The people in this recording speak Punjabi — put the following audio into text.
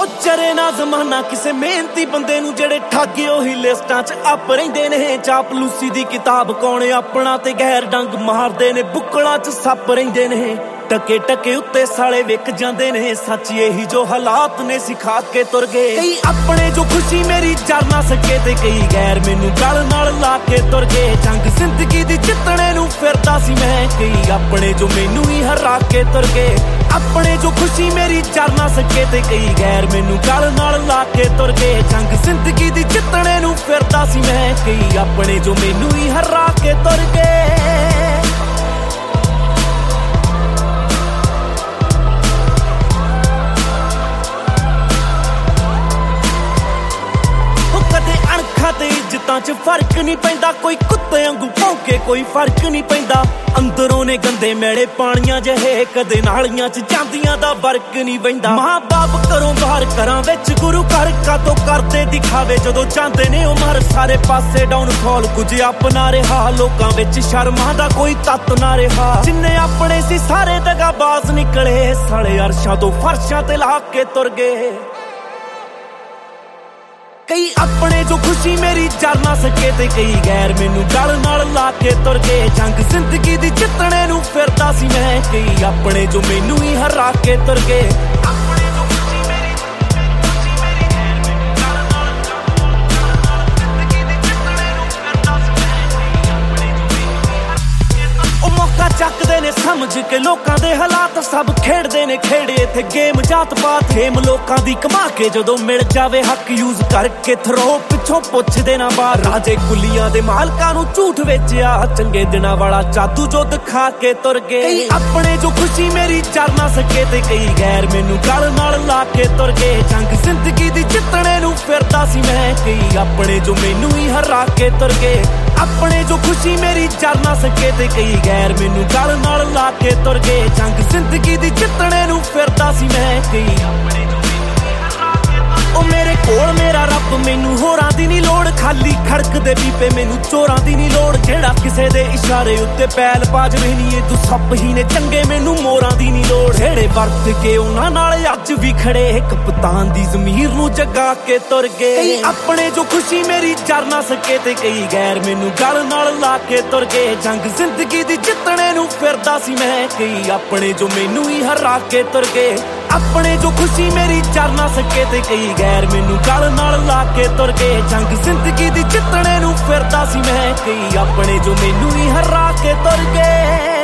ਚਰੇ ਨਾ ਜ਼ਮਾਨਾ ਕਿਸੇ ਮਿਹਨਤੀ ਬੰਦੇ ਨੂੰ ਜਿਹੜੇ ਠੱਗ ਉਹੀ ਲਿਸਟਾਂ 'ਚ ਅੱਪ ਰਹਿੰਦੇ ਨੇ। ਚਾਪਲੂਸੀ ਦੀ ਕਿਤਾਬ ਕੌਣ ਆਪਣਾ ਤੇ ਗੈਰ ਡੰਗ ਮਾਰਦੇ ਨੇ। ਬੁੱਕਲਾਂ 'ਚ ਸੱਪ ਰਹਿੰਦੇ ਨੇ। ਟਕੇ ਟਕੇ ਉੱਤੇ ਸਾਲੇ ਵਿਕ ਜਾਂਦੇ ਨੇ। ਸੱਚ ਇਹੀ ਜੋ ਹਾਲਾਤ ਨੇ ਸਿਖਾ ਕੇ ਤੁਰ ਗਏ। ਕਈ ਆਪਣੇ ਜੋ ਖੁਸ਼ੀ ਮੇਰੀ ਜਰ ਨਾ ਸਕੇ ਤੇ ਕਈ ਗੈਰ ਮੈਨੂੰ ਗਲ ਨਾਲ ਲਾ ਕੇ ਤੁਰ ਗਏ। ਜੰਗ ਜ਼ਿੰਦਗੀ ਦੀ ਜਿੱਤਣੇ ਨੂੰ ਫਿਰਦਾ ਸੀ ਮੈਂ। ਕਈ ਆਪਣੇ ਜੋ ਮੈਨੂੰ ਹੀ ਹਰਾ ਕੇ ਤੁਰ ਗਏ। ਆਪਣੇ ਜੋ ਖੁਸ਼ੀ ਮੇਰੀ ਜਰ ਨਾ ਸਕੇ ਤੇ ਕਈ ਗੈਰ ਮੈਨੂੰ ਗਲ ਨਾਲ ਲਾ ਕੇ ਤੁਰ ਗਏ। ਜੰਗ ਜ਼ਿੰਦਗੀ ਦੀ ਜਿੱਤਣੇ ਨੂੰ ਫਿਰਦਾ ਸੀ ਮੈਂ। ਕਈ ਆਪਣੇ ਜੋ ਮੈਨੂੰ ਹੀ ਹਰਾ ਕੇ ਤੁਰ ਗਏ। ਤੇ ਇੱਜ਼ਤਾਂ 'ਚ ਫਰਕ ਨਹੀਂ ਪੈਂਦਾ। ਕੋਈ ਕੁੱਤੇ ਵਾਂਗੂ ਭੌਂਕੇ ਕੋਈ ਫਰਕ ਨਹੀਂ ਪੈਂਦਾ। ਅੰਦਰੋਂ ਨੇ ਗੰਦੇ ਮੈਲੇ ਪਾਣੀਆਂ ਜਿਹੇ ਕਦੇ ਨਾਲੀਆਂ 'ਚ ਜਾਂਦੀਆਂ ਦਾ ਵਰਕ ਨਹੀਂ ਪੈਂਦਾ। ਮਾਂ ਬਾਪ ਘਰੋਂ ਬਾਹਰ ਘਰਾਂ ਵਿੱਚ ਗੁਰੂ ਘਰ ਕਾਤੋਂ ਕਰਦੇ ਦਿਖਾਵੇ। ਜਦੋਂ ਜਾਂਦੇ ਨੇ ਉਮਰ ਸਾਰੇ ਪਾਸੇ ਡਾਊਨਫਾਲ ਕੁਝ ਆਪਣਾ ਰਿਹਾ। ਲੋਕਾਂ ਵਿੱਚ ਸ਼ਰਮਾਂ ਦਾ ਕੋਈ ਤੱਤ ਨਾ ਰਿਹਾ। ਜਿੰਨੇ ਆਪਣੇ ਸੀ ਸਾਰੇ ਦਗਾਬਾਜ਼ ਨਿਕਲੇ। ਸਾਲੇ ਅਰਸ਼ਾਂ ਤੋਂ ਫਰਸ਼ਾਂ ਤੇ ਲਾ ਕੇ ਤੁਰ ਗਏ। ਕਈ ਆਪਣੇ ਜੋ ਖੁਸ਼ੀ ਮੇਰੀ ਜਰ ਨਾ ਸਕੇ ਤੇ ਕਈ ਗੈਰ ਮੈਨੂੰ ਗਲ ਨਾਲ ਲਾ ਕੇ ਤੁਰ ਗਏ। ਜੰਗ ਜ਼ਿੰਦਗੀ ਦੀ ਜਿੱਤਣੇ ਨੂੰ ਫਿਰਦਾ ਸੀ ਮੈਂ। ਕਈ ਆਪਣੇ ਜੋ ਮੈਨੂੰ ਹੀ ਹਰਾ ਕੇ ਤੁਰ ਗਏ। ਚੱਕਦੇ ਨੇ ਸਮਝ ਕੇ ਲੋਕਾਂ ਦੇ ਹਾਲਾਤ। ਸਭ ਖੇਡਦੇ ਨੇ ਖੇੜੇ ਇੱਥੇ ਗੇਮ ਜਾਤ ਪਾਤ। ਗੇਮ ਲੋਕਾਂ ਦੀ ਕਮਾ ਕੇ ਜਦੋਂ ਮਿਲ ਜਾਵੇ ਹੱਕ ਯੂਜ਼ ਕਰਕੇ ਥਰੋ ਪਿੱਛੋਂ ਪੁੱਛਦੇ ਨਾ ਬਾਹਰ। ਰਾਜੇ ਕੁਲੀਆਂ ਦੇ ਮਾਲਕਾਂ ਨੂੰ ਝੂਠ ਵੇਚਿਆ। ਚੰਗੇ ਦਿਨਾਂ ਵਾਲਾ ਜਾਦੂ ਜੋ ਦਿਖਾ ਕੇ ਤੁਰ ਗਏ। ਕਈ ਆਪਣੇ ਜੋ ਖੁਸ਼ੀ ਮੇਰੀ ਜਰ ਨਾ ਸਕੇ ਤੇ ਕਈ ਗੈਰ ਮੈਨੂੰ ਗਲ ਨਾਲ ਲਾ ਕੇ ਤੁਰ ਗਏ। ਜੰਗ ਜ਼ਿੰਦਗੀ ਦੀ ਜਿੱਤਣੇ ਨੂੰ ਫਿਰਦਾ ਸੀ ਮੈਂ। ਕਈ ਆਪਣੇ ਜੋ ਮੈਨੂੰ ਹੀ ਹਰਾ ਕੇ ਤੁਰ ਗਏ। ਆਪਣੇ ਜੋ ਖੁਸ਼ੀ ਮੇਰੀ ਜਰ ਨਾ ਸਕੇ ਤੇ ਕਈ ਗੈਰ ਮੈਨੂੰ ਗਲ ਨਾਲ ਲਾ ਕੇ ਤੁਰ ਗਏ। ਜੰਗ ਜ਼ਿੰਦਗੀ ਦੀ ਜਿੱਤਣੇ ਨੂੰ ਫਿਰਦਾ ਸੀ ਮੈਂ। ਕਈ ਆਪਣੇ ਜੋ ਉਹ ਮੇਰੇ ਕੋਲ ਮੇਰਾ ਰੱਬ ਮੈਨੂੰ ਹੋਰਾਂ ਦੀ ਨਹੀਂ ਲੋੜ। ਖਾਲੀ ਖੜਕਦੇ ਪੀਪੇ ਮੈਨੂੰ ਚੋਰਾਂ ਦੀ ਨਹੀਂ ਲੋੜ। ਜਿਹੜਾ ਕਿਸੇ ਦੇ ਇਸ਼ਾਰੇ ਉੱਤੇ ਪੈਲ ਪਾ ਜਵੇ ਨੀ ਇਹ ਤੂੰ ਸੱਪ ਹੀ ਨੇ ਚੰਗੇ ਮੈਨੂੰ ਮੋਰਾਂ ਦੀ ਨਹੀਂ ਲੋੜ। ਜਿਹੜੇ ਵਰਤ ਕੇ ਉਹਨਾਂ ਨਾਲ ਅੱਜ ਵੀ ਖੜੇ ਕਪਤਾਨ ਦੀ ਜ਼ਮੀਰ ਨੂੰ ਜਗਾ ਕੇ ਤੁਰ ਗਏ। ਕਈ ਆਪਣੇ ਜੋ ਖੁਸ਼ੀ ਮੇਰੀ ਜਰ ਨਾ ਸਕੇ ਤੇ ਕਈ ਗੈਰ ਮੈਨੂੰ ਗਲ ਨਾਲ ਲਾ ਕੇ ਤੁਰ ਗਏ। ਜੰਗ ਜ਼ਿੰਦਗੀ ਦੀ ਜਿੱਤਣੇ ਨੂੰ ਫਿਰਦਾ ਸੀ ਮੈਂ। ਕਈ ਆਪਣੇ ਜੋ ਮੈਨੂੰ ਹੀ ਹਰਾ ਕੇ ਤੁਰ ਗਏ। ਆਪਣੇ ਜੋ ਖੁਸ਼ੀ ਮੇਰੀ ਜਰ ਨਾ ਸਕੇ ਤੇ ਕਈ ਗੈਰ ਮੈਨੂੰ ਗਲ ਨਾਲ ਲਾ ਕੇ ਤੁਰ ਗਏ। ਜੰਗ ਜ਼ਿੰਦਗੀ ਦੀ ਜਿੱਤਣੇ ਨੂੰ ਫਿਰਦਾ ਸੀ ਮੈਂ। ਕਈ ਆਪਣੇ ਜੋ ਮੈਨੂੰ ਹੀ ਹਰਾ ਕੇ ਤੁਰ ਗਏ।